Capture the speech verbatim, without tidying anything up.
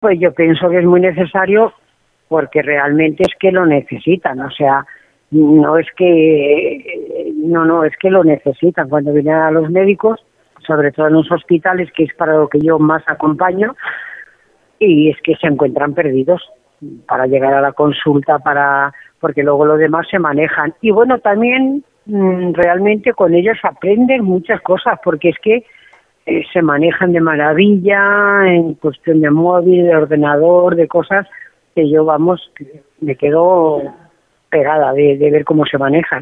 Pues yo pienso que es muy necesario porque realmente es que lo necesitan, o sea, no es que, no, no, es que lo necesitan. Cuando vienen a los médicos, sobre todo en los hospitales, que es para lo que yo más acompaño, y es que se encuentran perdidos para llegar a la consulta, para porque luego los demás se manejan. Y bueno, también mmm, realmente con ellos aprenden muchas cosas, porque es que eh, se manejan de maravilla en cuestión de móvil, de ordenador, de cosas que yo, vamos, me quedo pegada de, de ver cómo se manejan.